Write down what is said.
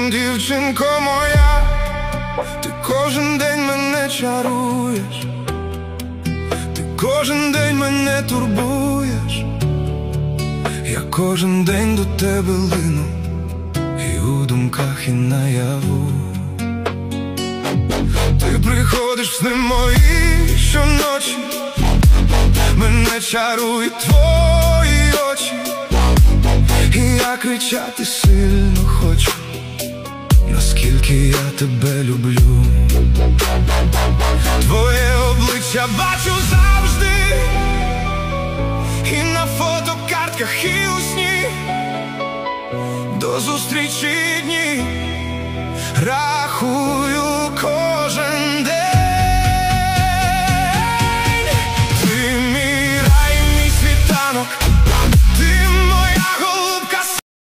Дівчинко моя, ти кожен день мене чаруєш, ти кожен день мене турбуєш. Я кожен день до тебе лину, і у думках, і наяву. Ти приходиш в сни мої щоночі, мене чарують твої очі, і я кричати сильно хочу, наскільки я тебе люблю. Твоє обличчя бачу завжди, і на фотокартках, і у сні. До зустрічі дні рахую